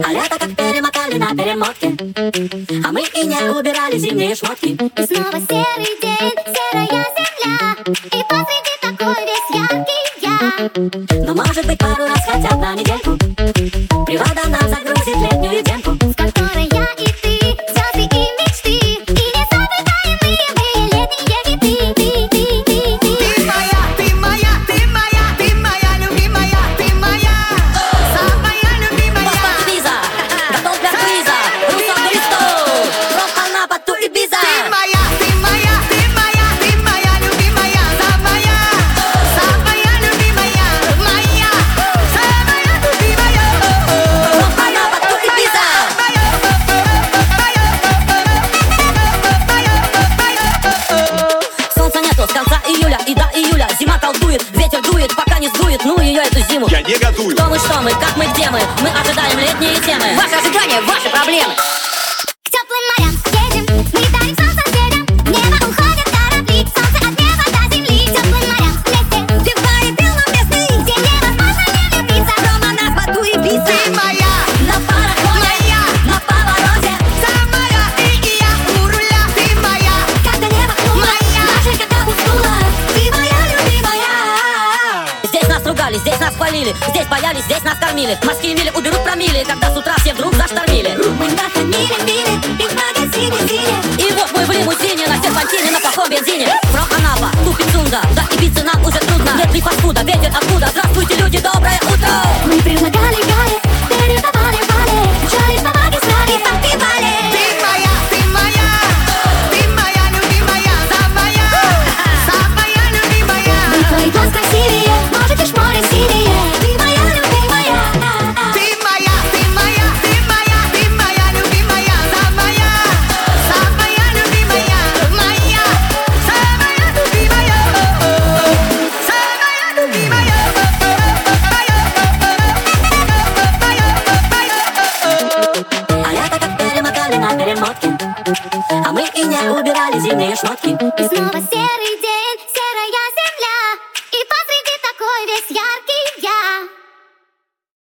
А лето как перемотали на перемотке, а мы и не убирали зимние шмотки. И снова серый день, серая земля, и посреди такой весь яркий я. Но может быть пару раз хотя бы на недельку природа нам загрузит летнюю демку, с которой я и ты, звезды и мечты, и незабываемые летние хиты. Ты моя, ты моя, ты моя, ты моя любимая, ты моя, самая любимая. Бостон, Ибиза, готов для квиза, Руслан Христов, from Анапа to Ибиза. Ты моя, ты моя, ты моя, ты моя любимая, самая любимая, моя, самая любимая. From Анапа to Ибиза. Солнца нету с конца июля и до июля. Зима колдует, ветер дует, пока не сдует, ну ее эту зиму. Я негодую. Кто мы, что мы, как мы, где мы? Мы ожидаем летние темы. Ваше ожидание, ваши проблемы. К теплым морям едем, мы дарим солнце соседям. В небо уходят корабли, солнце от неба до земли. К теплым морям вместе, пивные полноместный, где невозможно не влюбиться. Рома нас в аду и биться. Ты моя, На пароходе, моя, на повороте, самая и я у руля. Ты моя, когда небо хмуро, моя. даже когда пустула, ты моя любимая. Здесь нас ругали, здесь нас хвалили, здесь боялись, здесь нас кормили. Морские мили уберут промили, когда с утра все вдруг заштормили. Мы находили мили, и в магазине зине. И вот мы в лимузине, на серпантине, на плохом бензине. From Анапа, ту Пицунда, до Ибицы нам уже трудно. Нет ни фастфуда, ветер откуда? Здравствуйте, люди, доброе утро. Мы предлагали гари, передавали вали, жали по магистрали, и подпевали. Ты моя, ты моя, ты моя любимая, самая любимая. Мы твои глаз красивее, может лишь море синее. Ты моя любимая. Ты моя, ты моя, ты моя, ты моя любимая, самая любимая, моя, самая любимая, самая любимая. А лето как перемотали на перемотке, а мы и не убирали зимние шмотки. И снова серый день.